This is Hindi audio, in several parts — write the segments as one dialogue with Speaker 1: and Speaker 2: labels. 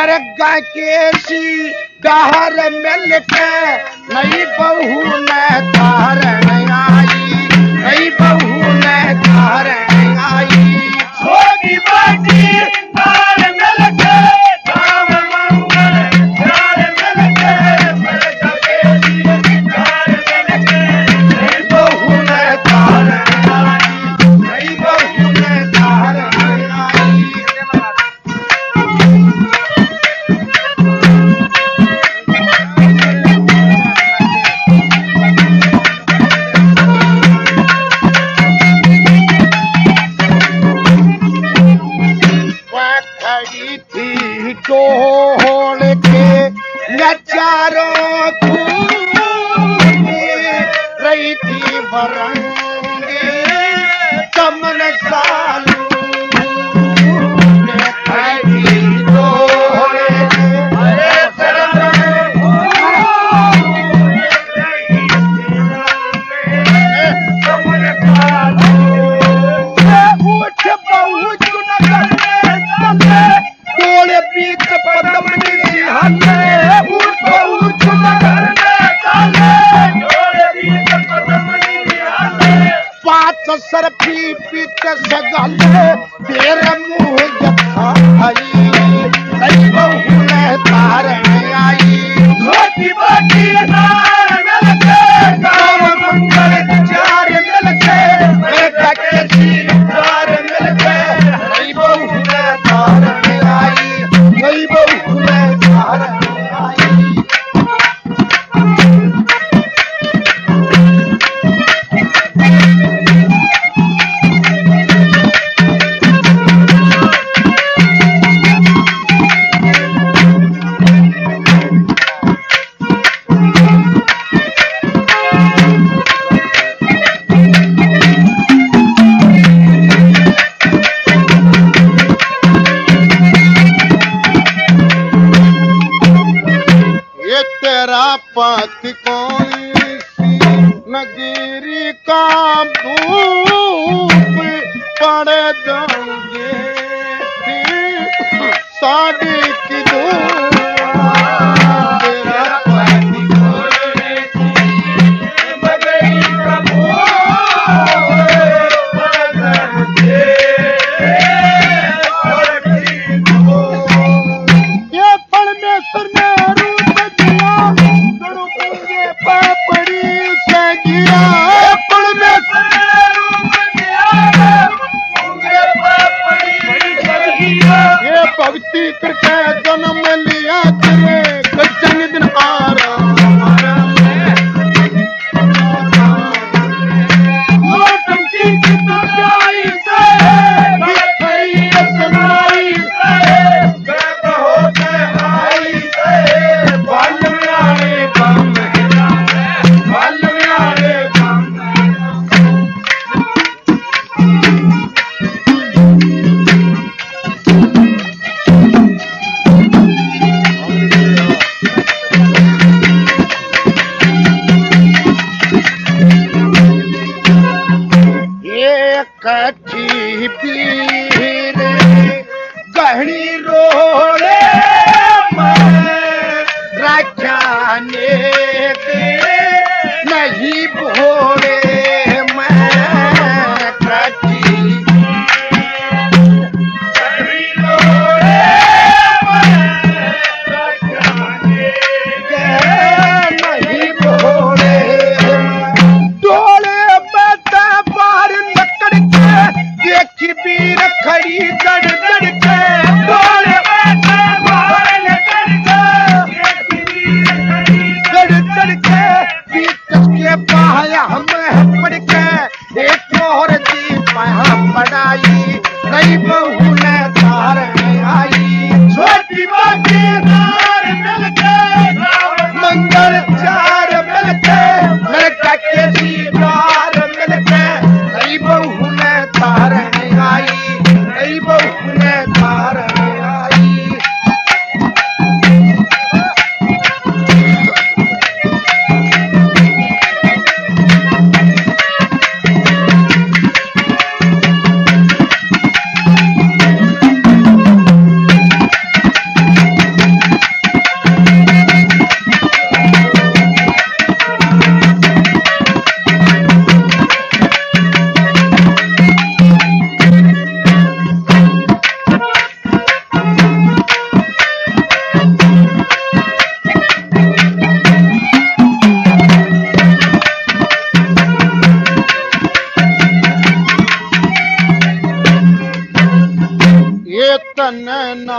Speaker 1: अरे गाकेशी डहर मिल के नई बहू ने धारण आई, नई बहू ने धारण आई।
Speaker 2: छोटी बाटी तार मिल के धाम मंगल तार मिल के मर गाकेशी तार मिल के
Speaker 1: नई बहू ने धारण आई, नई बहू ने धारण आई। खड़ी थी ढोल के नचारों रही थी बरंगी चमन सालू खड़ी ढोल सर पी पीत सगल तेरा मुंह जखा आई, नई बहू ने धारण आई।
Speaker 2: छोटी बाटी तार मिल के धाम मंगल
Speaker 1: चार मिल के बेटा के चार मिल के नई बहू ने धारण आई, नई बहू ने धारण आई। पति कौन सी नगीरी का धूप पड़ जाऊंगे साड़ी की धूप। तेरा पति कौन सी नगीरी का ये परमेश्वर ने ये भक्ति करके जन्म लिया तेरे कच्चन दिन कच्ची पीर गहरी रोड़े रखाने नहीं भोरे मैं कच्ची गहरी रोड़े रखाने नहीं भोरे डोले बेटा बाहर देखी पीर खड़ी गड़ गड़ के डोले बेटा तन ना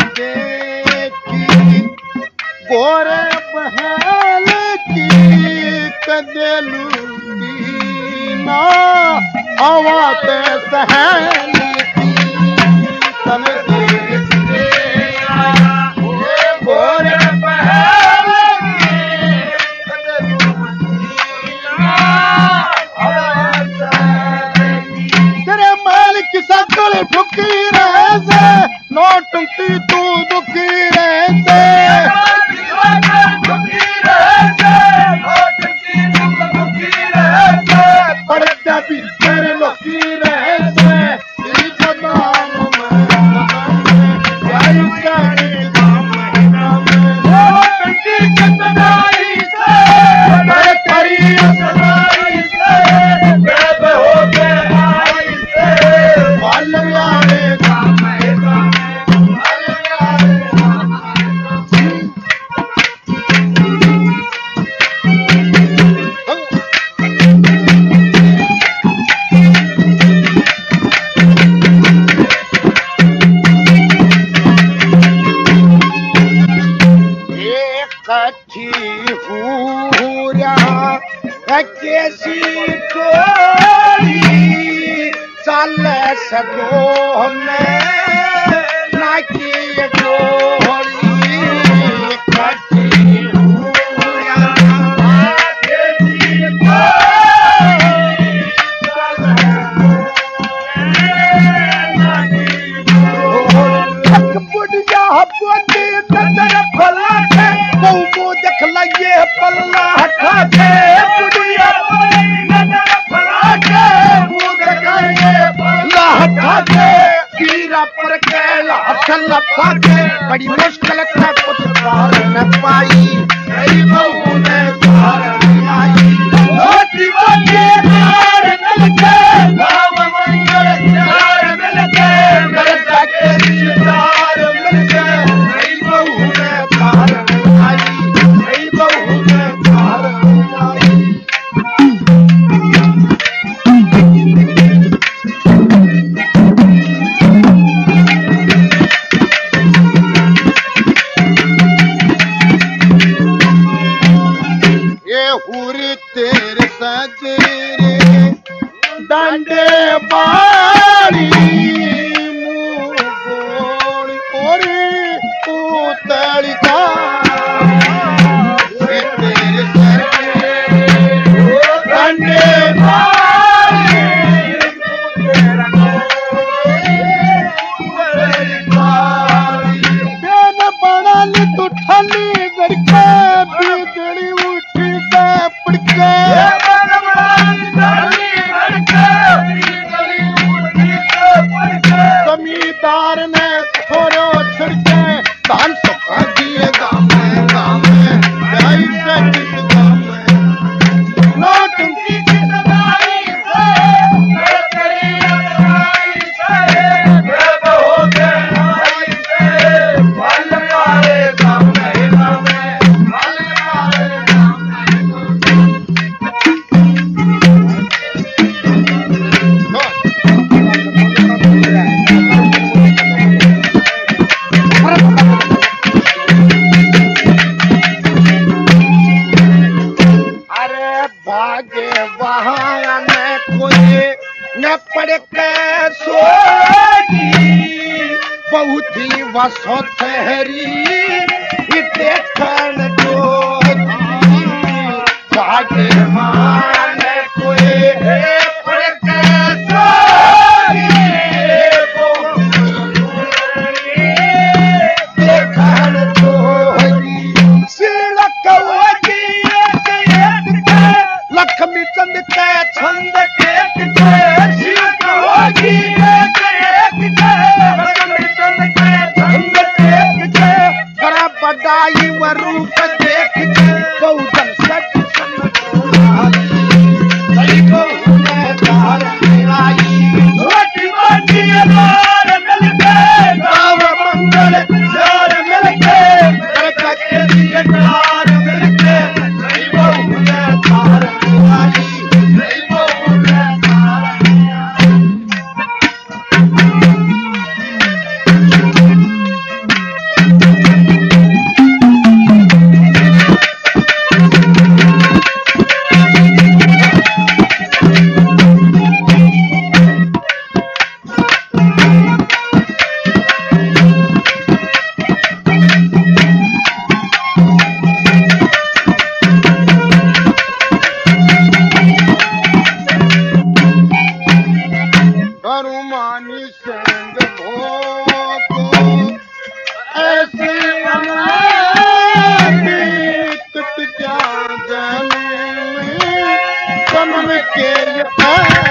Speaker 1: देखी गोरे बहल की कदलू ना हवा ते सहल की तन देखी गोरे बहल की तेरे माल की सकल ठुकी रहे नौटंकी तू दुखी रहते पढ़ता भी तेरे लोकी रहते कैसी टोली चल सको में ना की टोली कटी हुआ कैसी बुढ़िया बोती नजर फला के बहु देख लगे पल्ला हटा के बुढ़िया नजर फला के मुंह देखाए पल्ला हटा के कीरा पर के हाथ लपा के बड़ी मुश्किल से कुछ पार न पाई मेरी बहू ने पार आई रोटी बचे पार मिल के गाँव मंगल चार मिल के घर जाके रिश्तेदार मिल के मेरी बहू ने पार आई मेरी बहू ने पार आई ये हुरी तेरे सजरे डंडे बारी मुंह गोड़ी ओरी उतरी का ये तेरे सजरे डंडे बारी बेन बना ली तू ठली गड़के बिजली उठी से पड़के जमींदार ने छोरो छिड़के धान सुखा दिए गामे गामे ढाई से किस गामे नौटंकी की सदाई से तेरी अगुवाई से हो गए आई से फल मारे गामे गामे फल मारे अरे भागे वहाँ न कोई न पड़ के सोगी बहुत ही वसो ठहरी देखन जोगी भागे वहाँ न कोई पड़ के सोगी देखन जोगी सिलक लक्ष्मी चंद के छंद टेक के सिलक होगी लक्ष्मी चंद के छंद टेक के करा बदाई व रूप देख के बहुजन सच समझ पानी संग भोगो ऐसे अनादित क्या जन्म के